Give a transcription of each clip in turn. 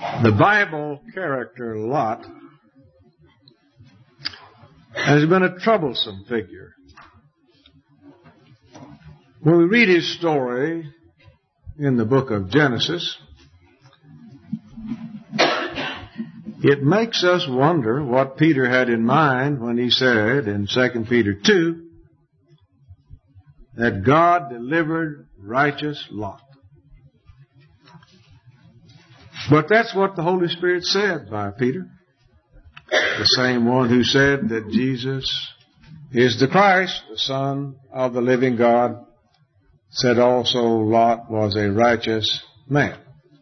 The Bible character Lot has been a troublesome figure. When we read his story in the book of Genesis, it makes us wonder what Peter had in mind when he said in 2 Peter 2 that God delivered righteous Lot. But that's what the Holy Spirit said by Peter, the same one who said that Jesus is the Christ, the Son of the living God, said also Lot was a righteous man.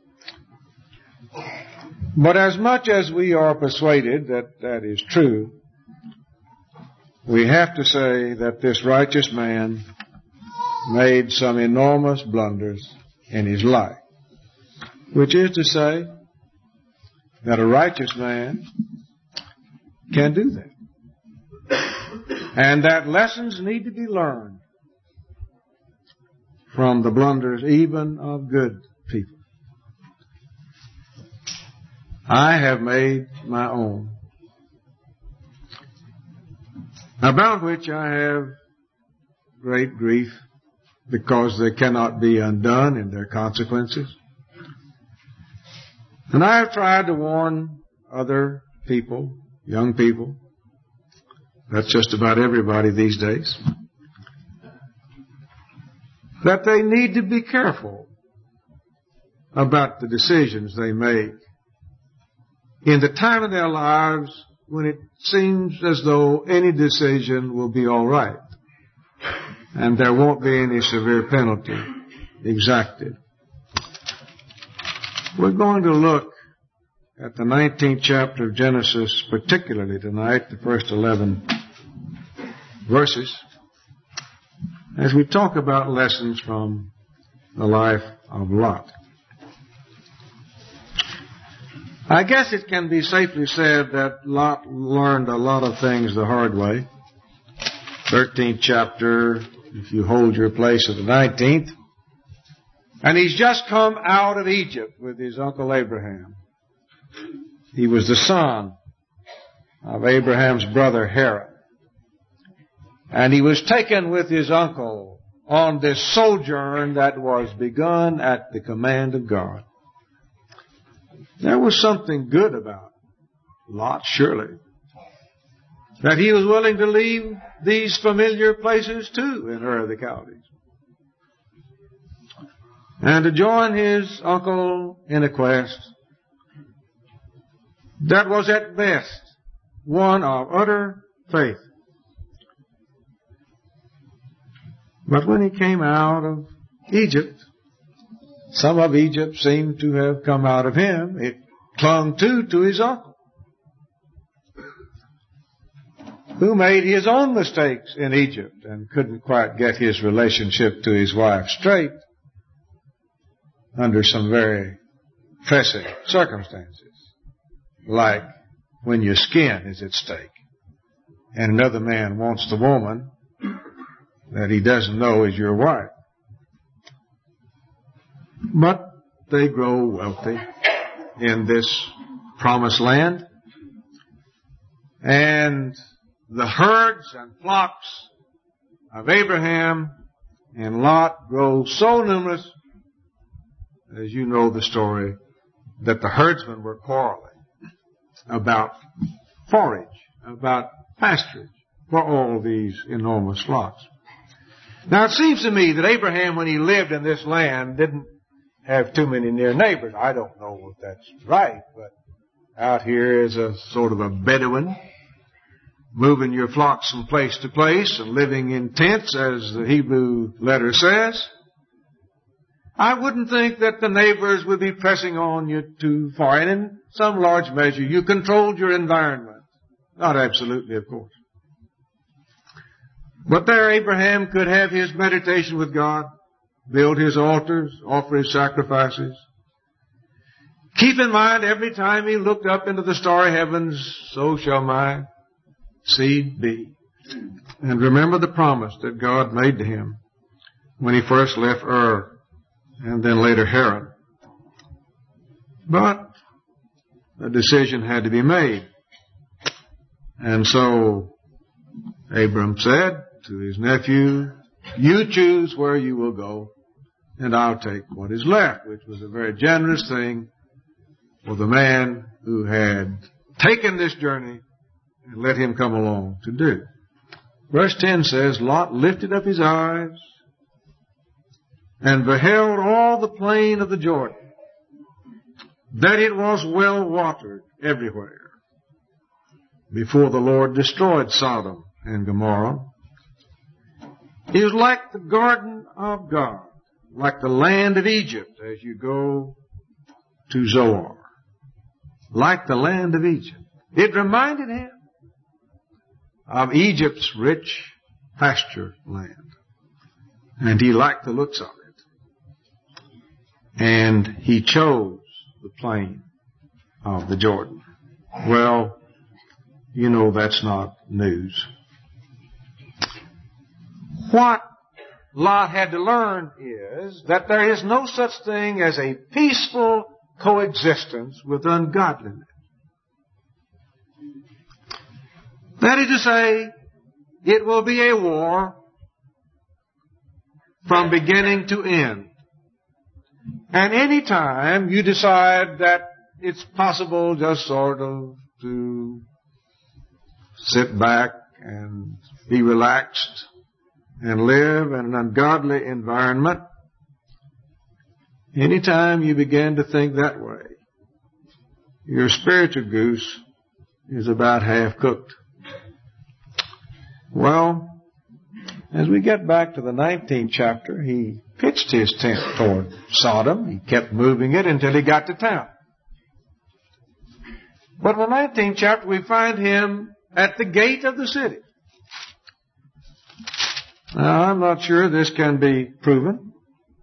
But as much as we are persuaded that that is true, we have to say that this righteous man made some enormous blunders in his life, which is to say that a righteous man can do that. And that lessons need to be learned from the blunders even of good people. I have made my own, about which I have great grief because they cannot be undone in their consequences. And I have tried to warn other people, young people, that's just about everybody these days, that they need to be careful about the decisions they make in the time of their lives when it seems as though any decision will be all right and there won't be any severe penalty exacted. We're going to look at the 19th chapter of Genesis, particularly tonight, the first 11 verses, as we talk about lessons from the life of Lot. I guess it can be safely said that Lot learned a lot of things the hard way. 13th chapter, if you hold your place at the 19th. And he's just come out of Egypt with his uncle Abraham. He was the son of Abraham's brother Haran. And he was taken with his uncle on this sojourn that was begun at the command of God. There was something good about Lot, surely, that he was willing to leave these familiar places too in Ur of the Chaldees, and to join his uncle in a quest that was at best one of utter faith. But when he came out of Egypt, some of Egypt seemed to have come out of him. It clung to his uncle, who made his own mistakes in Egypt and couldn't quite get his relationship to his wife straight under some very pressing circumstances, like when your skin is at stake and another man wants the woman that he doesn't know is your wife. But they grow wealthy in this promised land, and the herds and flocks of Abraham and Lot grow so numerous, as you know the story, that the herdsmen were quarreling about forage, about pasturage for all these enormous flocks. Now it seems to me that Abraham, when he lived in this land, didn't have too many near neighbors. I don't know if that's right, but out here is a sort of a Bedouin, moving your flocks from place to place and living in tents, as the Hebrew letter says. I wouldn't think that the neighbors would be pressing on you too far. And in some large measure, you controlled your environment. Not absolutely, of course. But there Abraham could have his meditation with God, build his altars, offer his sacrifices. Keep in mind every time he looked up into the starry heavens, so shall my seed be. And remember the promise that God made to him when he first left Ur and then later Haran. But a decision had to be made. And so Abram said to his nephew, "You choose where you will go, and I'll take what is left," which was a very generous thing for the man who had taken this journey and let him come along to do. Verse 10 says, Lot lifted up his eyes and beheld all the plain of the Jordan, that it was well watered everywhere, before the Lord destroyed Sodom and Gomorrah. It was like the garden of God, like the land of Egypt as you go to Zoar. Like the land of Egypt. It reminded him of Egypt's rich pasture land. And he liked the looks of it. And he chose the plain of the Jordan. Well, you know that's not news. What Lot had to learn is that there is no such thing as a peaceful coexistence with ungodliness. That is to say, it will be a war from beginning to end. And any time you decide that it's possible just sort of to sit back and be relaxed and live in an ungodly environment, anytime you begin to think that way, your spiritual goose is about half cooked. Well, as we get back to the 19th chapter, he pitched his tent toward Sodom. He kept moving it until he got to town. But in the 19th chapter, we find him at the gate of the city. Now, I'm not sure this can be proven.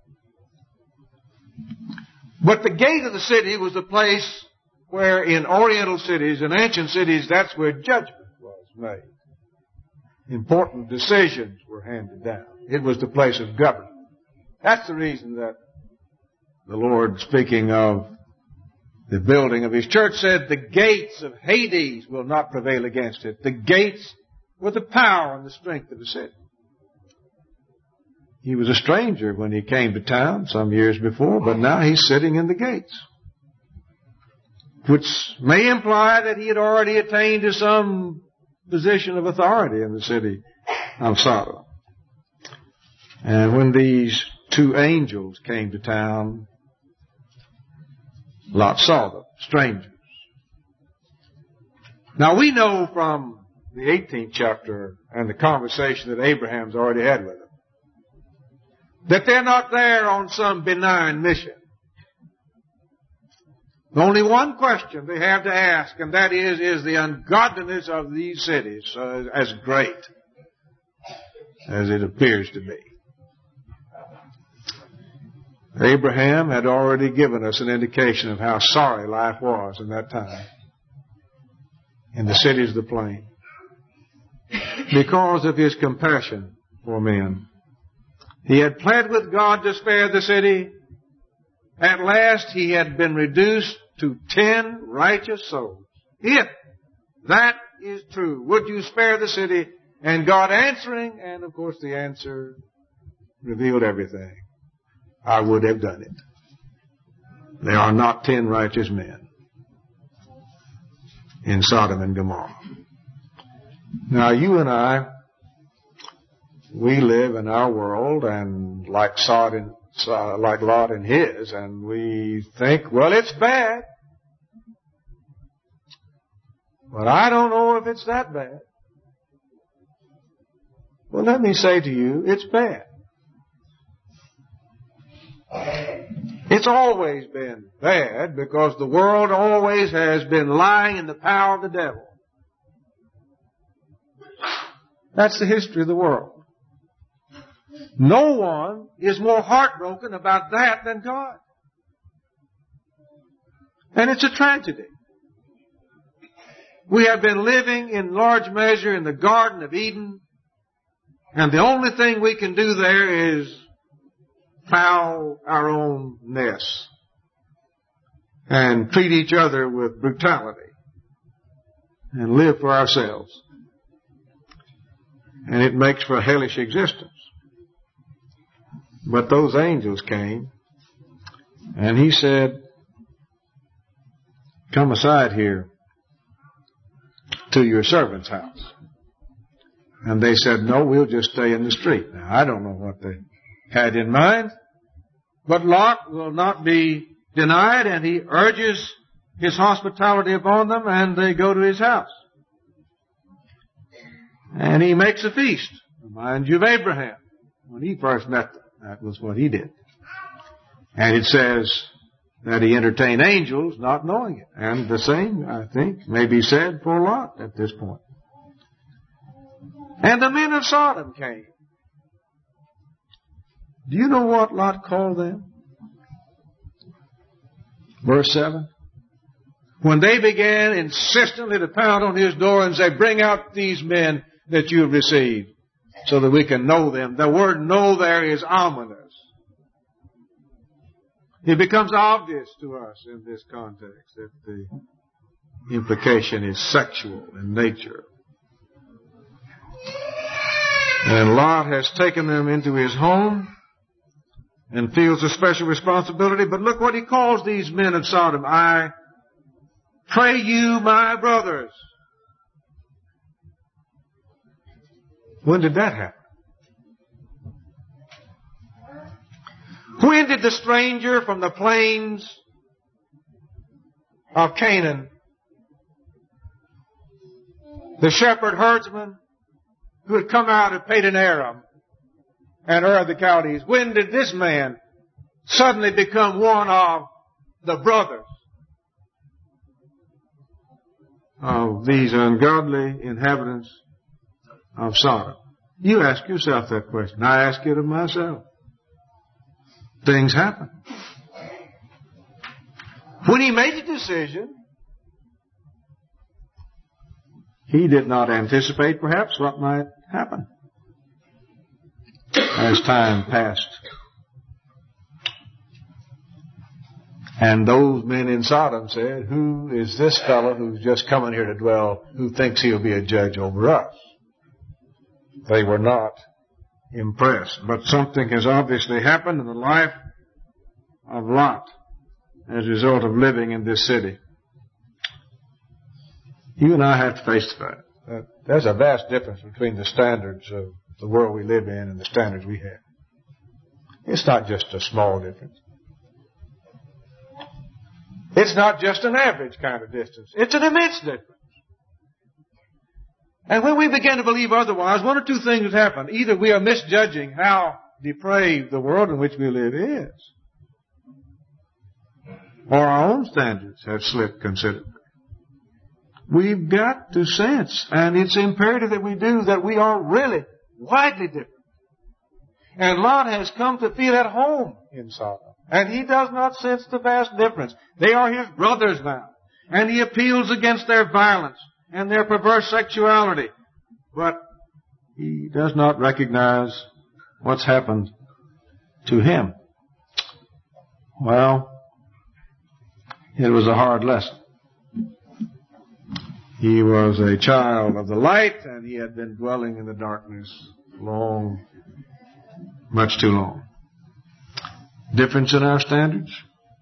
But the gate of the city was the place where in Oriental cities and ancient cities, that's where judgment was made. Important decisions were handed down. It was the place of government. That's the reason that the Lord, speaking of the building of His church, said the gates of Hades will not prevail against it. The gates were the power and the strength of the city. He was a stranger when he came to town some years before, but now he's sitting in the gates, which may imply that he had already attained to some position of authority in the city of Sodom. And when these two angels came to town, Lot saw them, strangers. Now we know from the 18th chapter and the conversation that Abraham's already had with them, that they're not there on some benign mission. Only one question they have to ask, and that is the ungodliness of these cities as great as it appears to be? Abraham had already given us an indication of how sorry life was in that time in the cities of the plain because of his compassion for men. He had pled with God to spare the city. At last he had been reduced to 10 righteous souls. If that is true, would you spare the city? And God answering, and of course the answer revealed everything. I would have done it. There are not 10 righteous men in Sodom and Gomorrah. Now you and I, we live in our world and like Lot in his, and we think, well, it's bad. But I don't know if it's that bad. Well, let me say to you, it's bad. It's always been bad because the world always has been lying in the power of the devil. That's the history of the world. No one is more heartbroken about that than God. And it's a tragedy. We have been living in large measure in the Garden of Eden, and the only thing we can do there is plow our own nests and treat each other with brutality and live for ourselves. And it makes for a hellish existence. But those angels came, and he said, come aside here to your servant's house. And they said, no, we'll just stay in the street. Now, I don't know what they had in mind, but Lot will not be denied, and he urges his hospitality upon them, and they go to his house. And he makes a feast. Reminds you of Abraham. When he first met them, that was what he did. And it says that he entertained angels, not knowing it. And the same, I think, may be said for Lot at this point. And the men of Sodom came. Do you know what Lot called them? Verse 7. When they began insistently to pound on his door and say, bring out these men that you have received so that we can know them. The word know there is ominous. It becomes obvious to us in this context that the implication is sexual in nature. And Lot has taken them into his home and feels a special responsibility. But look what he calls these men of Sodom. I pray you, my brothers. When did that happen? When did the stranger from the plains of Canaan, the shepherd herdsman who had come out of Padan Aram and Ur of the Chaldees, when did this man suddenly become one of the brothers of these ungodly inhabitants of Sodom? You ask yourself that question. I ask it of myself. Things happen. When he made the decision, he did not anticipate perhaps what might happen as time passed. And those men in Sodom said, who is this fellow who's just coming here to dwell, who thinks he'll be a judge over us? They were not impressed. But something has obviously happened in the life of Lot as a result of living in this city. You and I have to face the fact that there's a vast difference between the standards of the world we live in and the standards we have. It's not just a small difference. It's not just an average kind of distance. It's an immense difference. And when we begin to believe otherwise, one or two things happen. Either we are misjudging how depraved the world in which we live is, or our own standards have slipped considerably. We've got to sense, and it's imperative that we do, that we are really widely different. And Lot has come to feel at home in Sodom. And he does not sense the vast difference. They are his brothers now. And he appeals against their violence and their perverse sexuality. But he does not recognize what's happened to him. Well, it was a hard lesson. He was a child of the light, and he had been dwelling in the darkness long, much too long. Difference in our standards.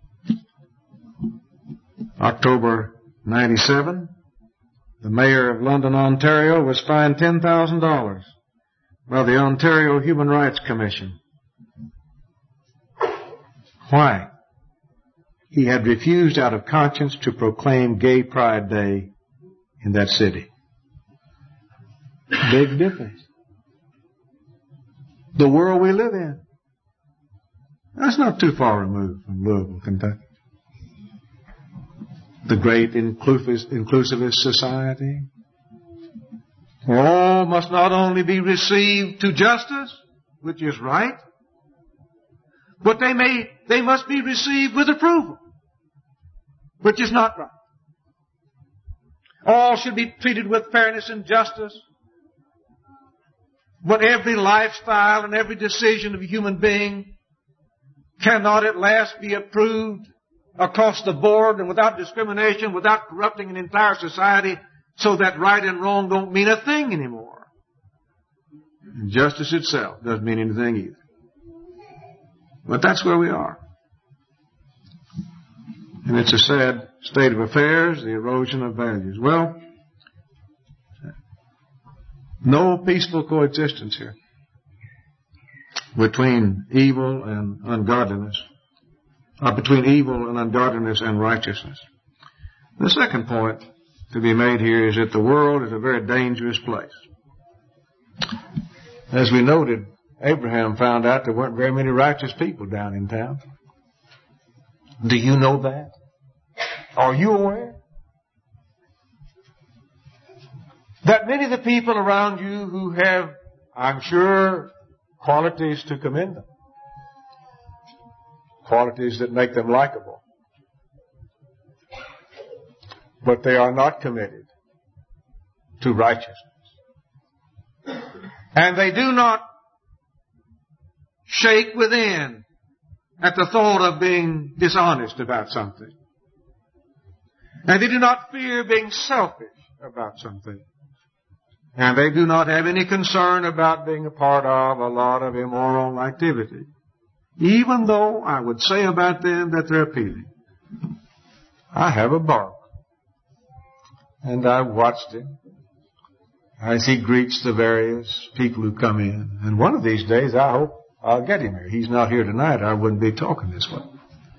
October 97, the mayor of London, Ontario, was fined $10,000 by the Ontario Human Rights Commission. Why? He had refused out of conscience to proclaim Gay Pride Day in that city. Big difference. The world we live in. That's not too far removed from Louisville, Kentucky. The great inclusivist society. All must not only be received to justice, which is right, but they must be received with approval, which is not right. All should be treated with fairness and justice. But every lifestyle and every decision of a human being cannot at last be approved across the board and without discrimination, without corrupting an entire society, so that right and wrong don't mean a thing anymore. And justice itself doesn't mean anything either. But that's where we are. And it's a sad state of affairs, the erosion of values. Well, no peaceful coexistence here between evil and ungodliness, or between evil and ungodliness and righteousness. The second point to be made here is that the world is a very dangerous place. As we noted, Abraham found out there weren't very many righteous people down in town. Do you know that? Are you aware that many of the people around you who have, I'm sure, qualities to commend them, qualities that make them likable, but they are not committed to righteousness. And they do not shake within at the thought of being dishonest about something. And they do not fear being selfish about something. And they do not have any concern about being a part of a lot of immoral activity. Even though I would say about them that they're appealing. I have a bark. And I've watched him as he greets the various people who come in. And one of these days, I hope I'll get him here. He's not here tonight. I wouldn't be talking this way.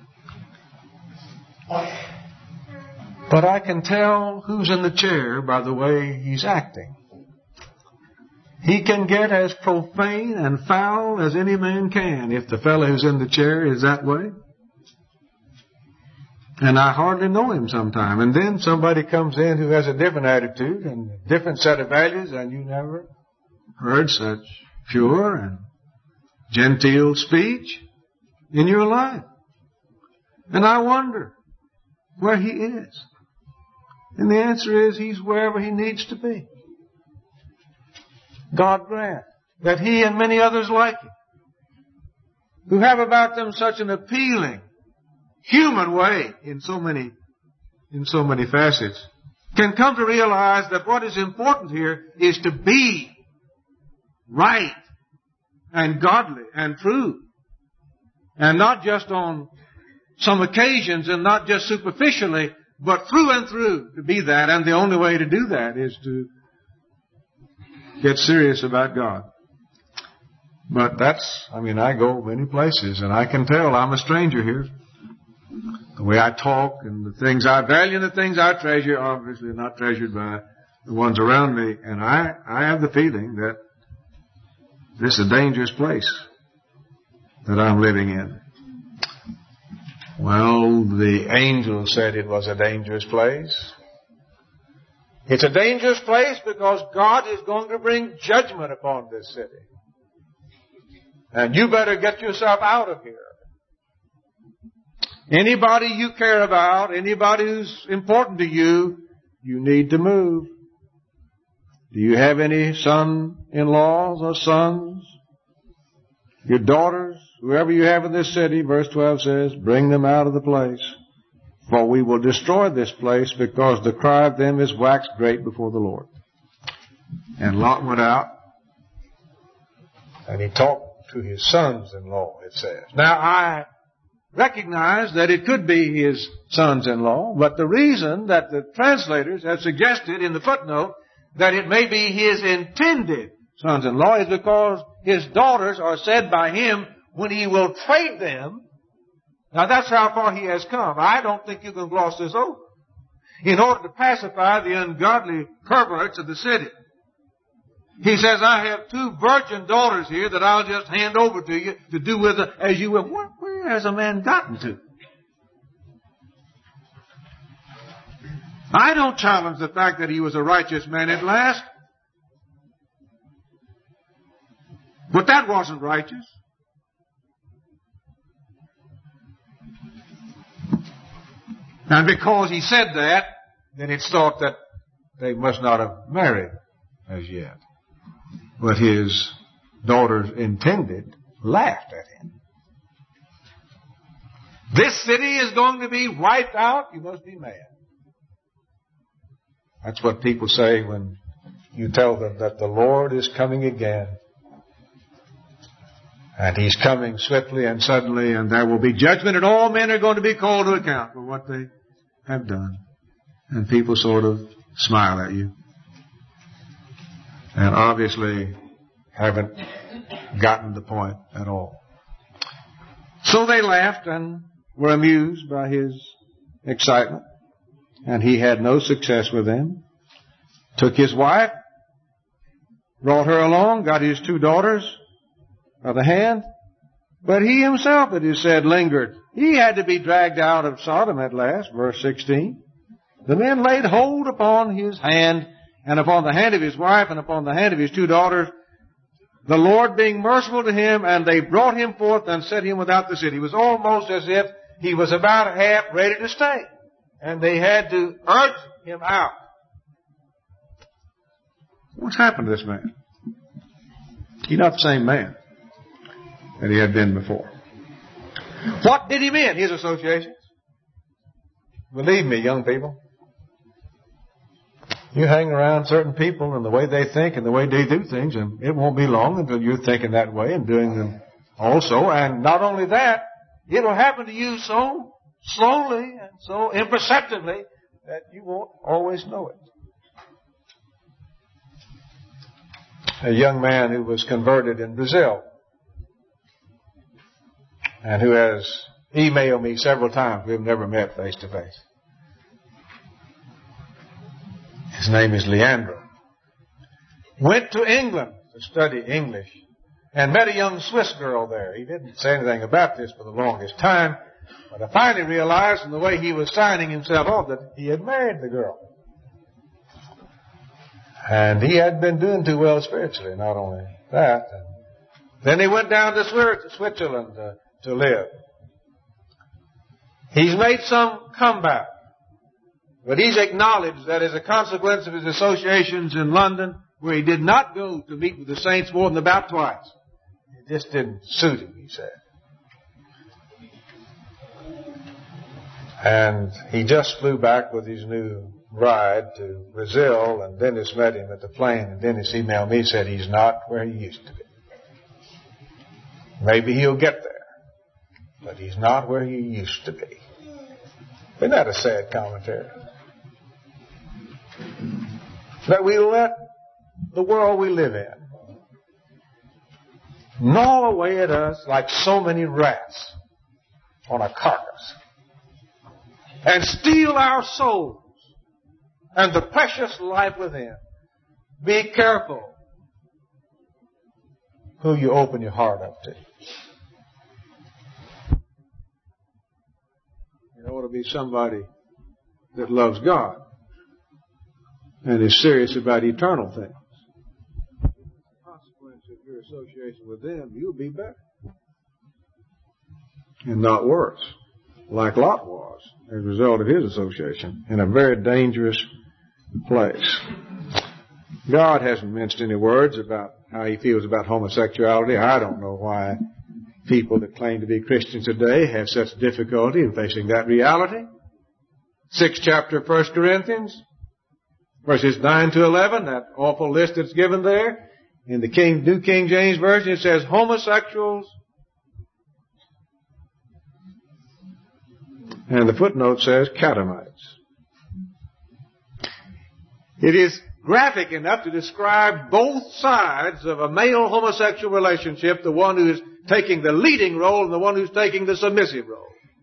But I can tell who's in the chair by the way he's acting. He can get as profane and foul as any man can if the fellow who's in the chair is that way. And I hardly know him sometime. And then somebody comes in who has a different attitude and a different set of values, and you never heard such pure and genteel speech in your life. And I wonder where he is. And the answer is he's wherever he needs to be. God grant that he and many others like him, who have about them such an appealing, human way in so many facets, can come to realize that what is important here is to be right and godly and true. And not just on some occasions and not just superficially, but through and through to be that. And the only way to do that is to get serious about God. But I go many places and I can tell I'm a stranger here. The way I talk and the things I value and the things I treasure obviously are not treasured by the ones around me. And I have the feeling that this is a dangerous place that I'm living in. Well, the angel said it was a dangerous place. It's a dangerous place because God is going to bring judgment upon this city. And you better get yourself out of here. Anybody you care about, anybody who's important to you, you need to move. Do you have any son-in-laws or sons? Your daughters, whoever you have in this city, verse 12 says, bring them out of the place. For we will destroy this place because the cry of them is waxed great before the Lord. And Lot went out and he talked to his sons-in-law, it says. Now I recognize that it could be his sons-in-law, but the reason that the translators have suggested in the footnote that it may be his intended sons-in-law is because his daughters are said by him when he will trade them. Now that's how far he has come. I don't think you can gloss this over. In order to pacify the ungodly perverts of the city. He says, I have 2 virgin daughters here that I'll just hand over to you to do with her as you will. Where has a man gotten to? I don't challenge the fact that he was a righteous man at last. But that wasn't righteous. And because he said that, then it's thought that they must not have married as yet. But his daughters intended laughed at him. This city is going to be wiped out. You must be mad. That's what people say when you tell them that the Lord is coming again. And He's coming swiftly and suddenly, and there will be judgment, and all men are going to be called to account for what they have done. And people sort of smile at you. And obviously haven't gotten the point at all. So they laughed and were amused by his excitement. And he had no success with them. Took his wife, brought her along, got his 2 daughters by the hand. But he himself, it is said, lingered. He had to be dragged out of Sodom at last, verse 16. The men laid hold upon his hand, and upon the hand of his wife, and upon the hand of his 2 daughters, the Lord being merciful to him, and they brought him forth and set him without the city. It was almost as if he was about half ready to stay. And they had to urge him out. What's happened to this man? He's not the same man that he had been before. What did he mean? His associations. Believe me, young people. You hang around certain people and the way they think and the way they do things, and it won't be long until you're thinking that way and doing them also. And not only that, it'll happen to you so slowly and so imperceptibly that you won't always know it. A young man who was converted in Brazil and who has emailed me several times. We've never met face to face. His name is Leandro. Went to England to study English and met a young Swiss girl there. He didn't say anything about this for the longest time, but I finally realized from the way he was signing himself off that he had married the girl. And he hadn't been doing too well spiritually, not only that. Then he went down to Switzerland to live. He's made some comeback. But he's acknowledged that as a consequence of his associations in London, where he did not go to meet with the saints more than about twice, it just didn't suit him, he said. And he just flew back with his new bride to Brazil, and Dennis met him at the plane, and Dennis emailed me and said he's not where he used to be. Maybe he'll get there, but he's not where he used to be. Isn't that a sad commentary? That we let the world we live in gnaw away at us like so many rats on a carcass and steal our souls and the precious life within. Be careful who you open your heart up to. It ought to be somebody that loves God and is serious about eternal things. As a consequence of your association with them, you'll be better. And not worse, like Lot was as a result of his association in a very dangerous place. God hasn't minced any words about how He feels about homosexuality. I don't know why people that claim to be Christians today have such difficulty in facing that reality. 6th chapter of 1 Corinthians, verses 9 to 11, that awful list that's given there. In the New King James Version, it says homosexuals. And the footnote says catamites. It is graphic enough to describe both sides of a male homosexual relationship, the one who is taking the leading role and the one who's taking the submissive role.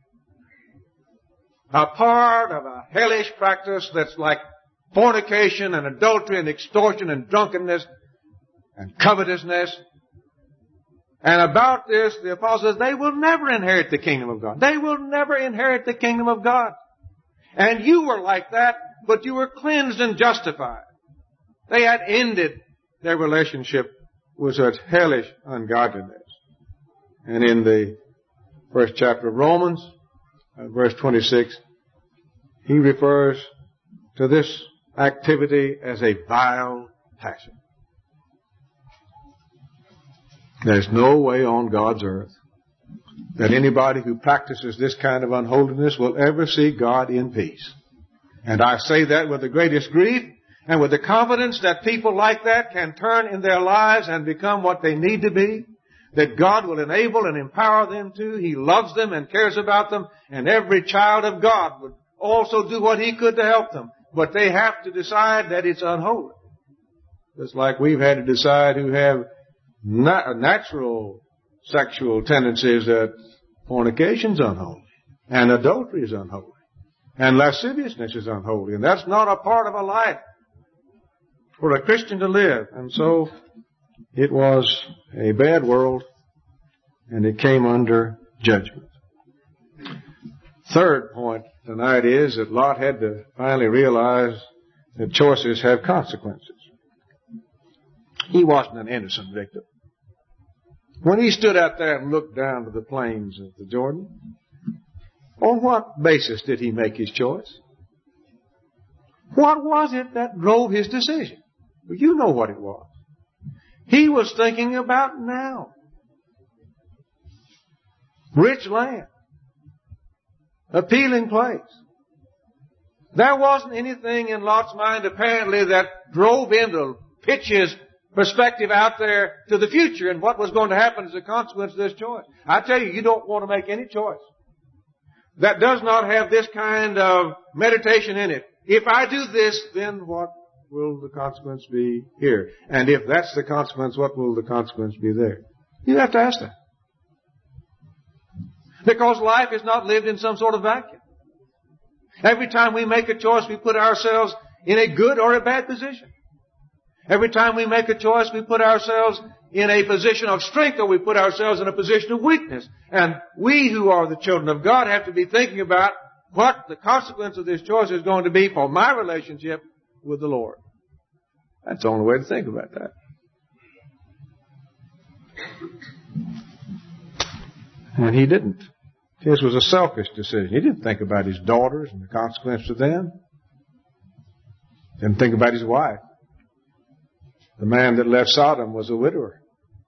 A part of a hellish practice that's like fornication and adultery and extortion and drunkenness and covetousness. And about this, the apostle says, they will never inherit the kingdom of God. They will never inherit the kingdom of God. And you were like that, but you were cleansed and justified. They had ended their relationship with such hellish ungodliness. And in the first chapter of Romans, verse 26, he refers to this activity as a vile passion. There's no way on God's earth that anybody who practices this kind of unholiness will ever see God in peace. And I say that with the greatest grief and with the confidence that people like that can turn in their lives and become what they need to be, that God will enable and empower them to. He loves them and cares about them, and every child of God would also do what he could to help them. But they have to decide that it's unholy. Just like we've had to decide who have natural sexual tendencies that fornication's unholy, and adultery is unholy, and lasciviousness is unholy, and that's not a part of a life for a Christian to live. And so it was a bad world, and it came under judgment. Third point tonight is that Lot had to finally realize that choices have consequences. He wasn't an innocent victim. When he stood out there and looked down to the plains of the Jordan, on what basis did he make his choice? What was it that drove his decision? Well, you know what it was. He was thinking about now. Rich land. Appealing place. There wasn't anything in Lot's mind apparently that drove him to pitch his perspective out there to the future and what was going to happen as a consequence of this choice. I tell you, you don't want to make any choice that does not have this kind of meditation in it. If I do this, then what will the consequence be here? And if that's the consequence, what will the consequence be there? You have to ask that. Because life is not lived in some sort of vacuum. Every time we make a choice, we put ourselves in a good or a bad position. Every time we make a choice, we put ourselves in a position of strength or we put ourselves in a position of weakness. And we who are the children of God have to be thinking about what the consequence of this choice is going to be for my relationship with the Lord. That's the only way to think about that. And he didn't. His was a selfish decision. He didn't think about his daughters and the consequence to them. Didn't think about his wife. The man that left Sodom was a widower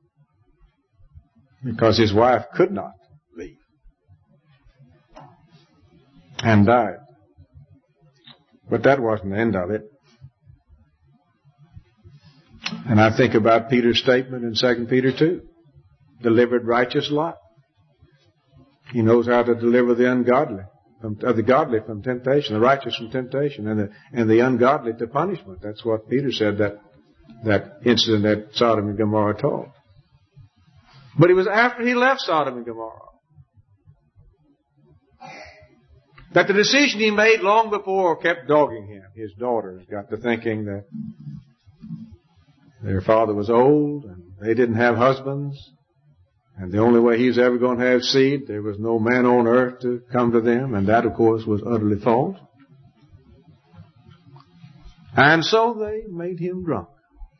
because his wife could not leave and died. But that wasn't the end of it. And I think about Peter's statement in 2 Peter 2. Delivered righteous Lot. He knows how to deliver the ungodly, the godly from temptation, the righteous from temptation, and the ungodly to punishment. That's what Peter said that incident at Sodom and Gomorrah told. But it was after he left Sodom and Gomorrah that the decision he made long before kept dogging him. His daughters got to thinking that their father was old and they didn't have husbands, and the only way he's ever going to have seed, there was no man on earth to come to them, and that, of course, was utterly false. And so they made him drunk.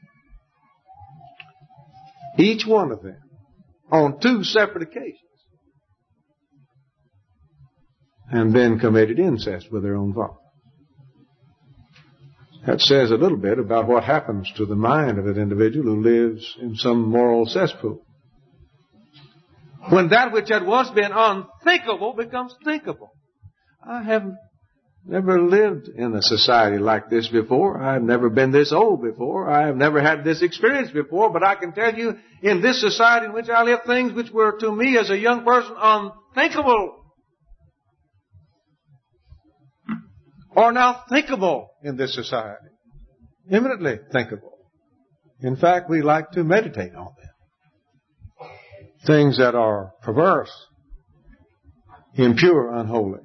Each one of them, on 2 separate occasions, and then committed incest with their own father. That says a little bit about what happens to the mind of an individual who lives in some moral cesspool. When that which had once been unthinkable becomes thinkable. I have never lived in a society like this before. I've never been this old before. I have never had this experience before. But I can tell you, in this society in which I live, things which were to me as a young person unthinkable are now thinkable in this society. Eminently thinkable. In fact, we like to meditate on them. Things that are perverse, impure, unholy.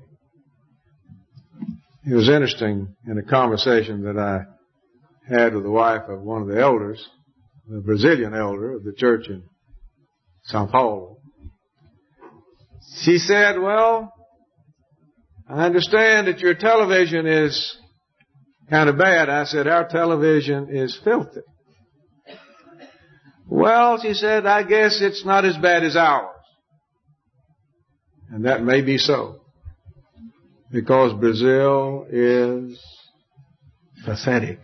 It was interesting in a conversation that I had with the wife of one of the elders, the Brazilian elder of the church in Sao Paulo. She said, well, I understand that your television is kind of bad. I said, our television is filthy. Well, she said, I guess it's not as bad as ours. And that may be so. Because Brazil is pathetic.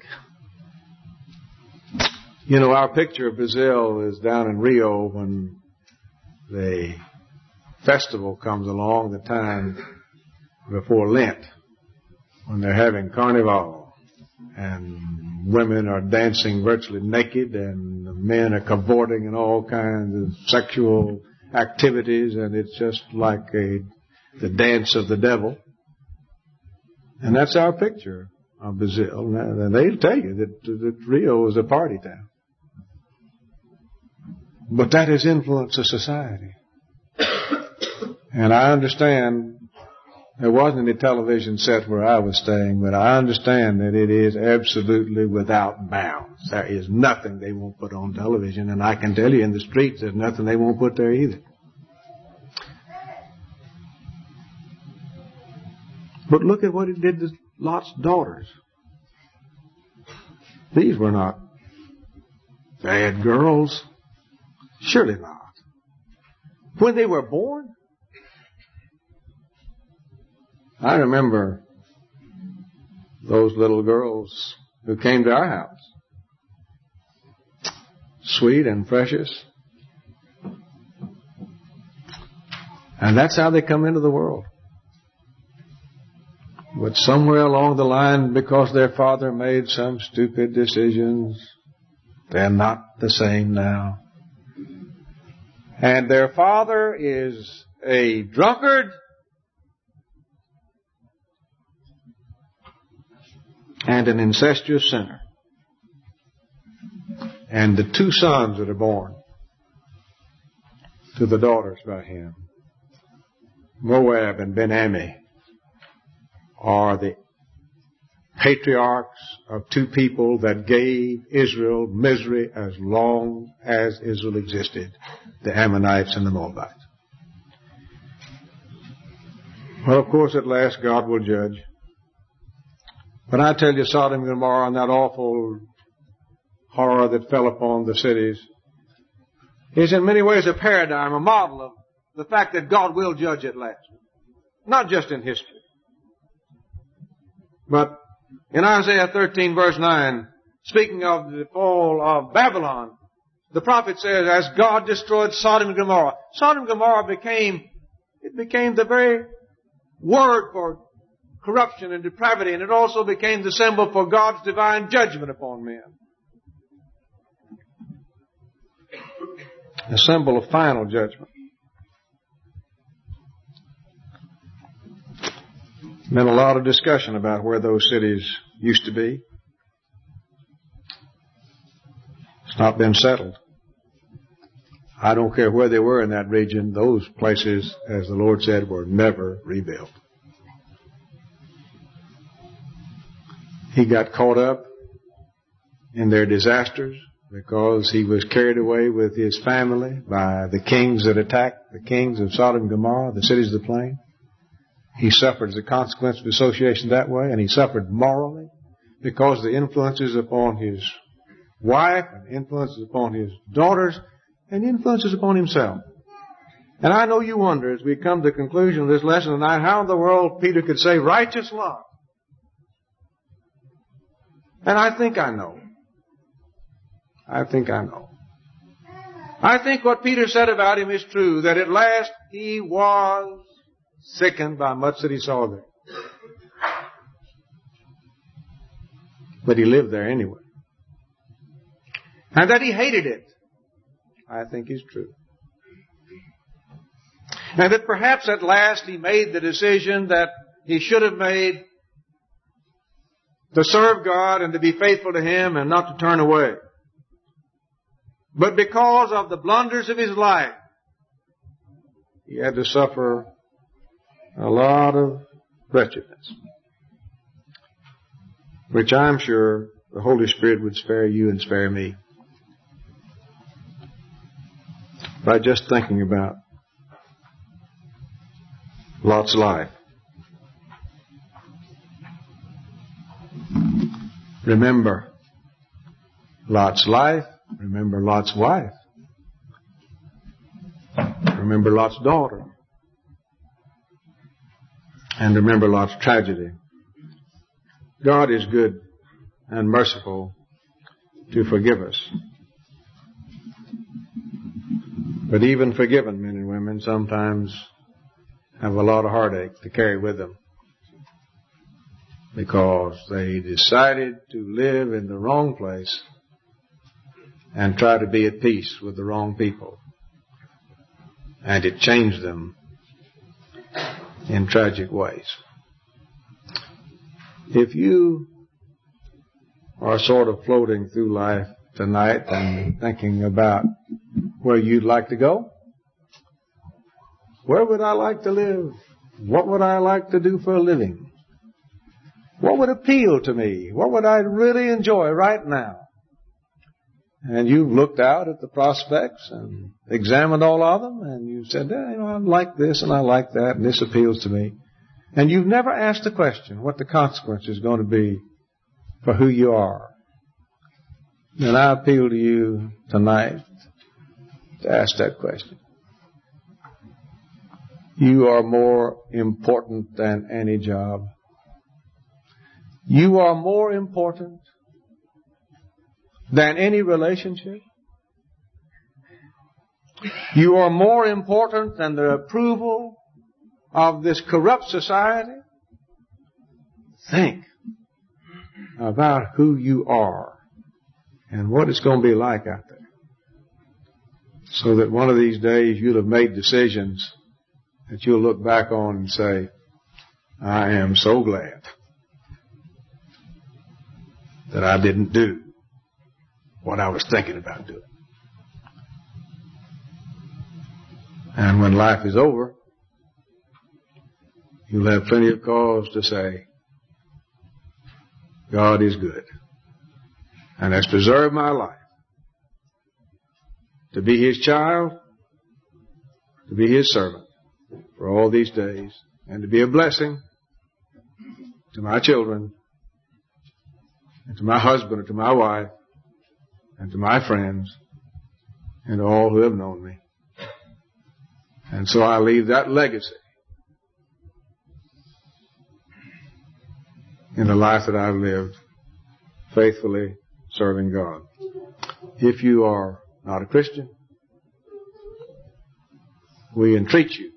You know, our picture of Brazil is down in Rio when they festival comes along, the time before Lent, when they're having carnival and women are dancing virtually naked and the men are cavorting in all kinds of sexual activities, and it's just like the dance of the devil. And that's our picture of Brazil. And they'll tell you that Rio is a party town. But that has influenced the society. And I understand there wasn't any television set where I was staying, but I understand that it is absolutely without bounds. There is nothing they won't put on television, and I can tell you in the streets there's nothing they won't put there either. But look at what it did to Lot's daughters. These were not bad girls. Surely not. When they were born, I remember those little girls who came to our house. Sweet and precious. And that's how they come into the world. But somewhere along the line, because their father made some stupid decisions, they're not the same now. And their father is a drunkard and an incestuous sinner. And the two sons that are born to the daughters by him, Moab and Ben-Ami, are the patriarchs of two people that gave Israel misery as long as Israel existed, the Ammonites and the Moabites. Well, of course, at last God will judge. But I tell you, Sodom and Gomorrah and that awful horror that fell upon the cities is in many ways a paradigm, a model of the fact that God will judge at last. Not just in history. But in Isaiah 13 verse 9, speaking of the fall of Babylon, the prophet says, as God destroyed Sodom and Gomorrah, Sodom and Gomorrah became the very word for corruption and depravity, and it also became the symbol for God's divine judgment upon men. A symbol of final judgment. Been a lot of discussion about where those cities used to be. It's not been settled. I don't care where they were in that region. Those places, as the Lord said, were never rebuilt. He got caught up in their disasters because he was carried away with his family by the kings that attacked the kings of Sodom and Gomorrah, the cities of the plain. He suffered as a consequence of association that way, and he suffered morally because of the influences upon his wife and influences upon his daughters and influences upon himself. And I know you wonder, as we come to the conclusion of this lesson tonight, how in the world Peter could say righteous love. And I think I know. I think what Peter said about him is true, that at last he was sickened by much that he saw there. But he lived there anyway. And that he hated it, I think is true. And that perhaps at last he made the decision that he should have made to serve God and to be faithful to Him and not to turn away. But because of the blunders of his life, he had to suffer a lot of wretchedness, which I'm sure the Holy Spirit would spare you and spare me by just thinking about Lot's life. Remember Lot's life. Remember Lot's wife. Remember Lot's daughter. And remember Lot's tragedy. God is good and merciful to forgive us. But even forgiven men and women sometimes have a lot of heartache to carry with them because they decided to live in the wrong place and try to be at peace with the wrong people. And it changed them in tragic ways. If you are sort of floating through life tonight and thinking about where you'd like to go, where would I like to live? What would I like to do for a living? What would appeal to me? What would I really enjoy right now? And you've looked out at the prospects and examined all of them, and you said, I like this and I like that, and this appeals to me. And you've never asked the question what the consequence is going to be for who you are. Then I appeal to you tonight to ask that question. You are more important than any job. You are more important than any relationship. You are more important than the approval of this corrupt society. Think about who you are and what it's going to be like out there. So that one of these days you'll have made decisions that you'll look back on and say, I am so glad that I didn't do what I was thinking about doing. And when life is over, you'll have plenty of cause to say, God is good and has preserved my life to be His child, to be His servant for all these days, and to be a blessing to my children, and to my husband, and to my wife, and to my friends, and to all who have known me. And so I leave that legacy in the life that I've lived, faithfully serving God. If you are not a Christian, we entreat you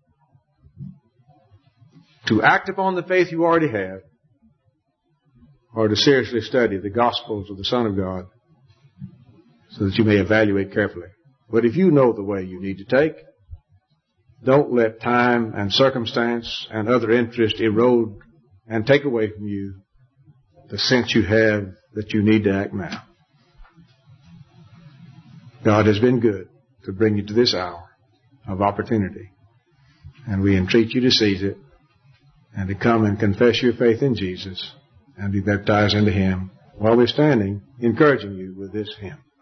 to act upon the faith you already have, or to seriously study the Gospels of the Son of God so that you may evaluate carefully. But if you know the way you need to take, don't let time and circumstance and other interest erode and take away from you the sense you have that you need to act now. God has been good to bring you to this hour of opportunity, and we entreat you to seize it and to come and confess your faith in Jesus and be baptized into Him while we're standing, encouraging you with this hymn.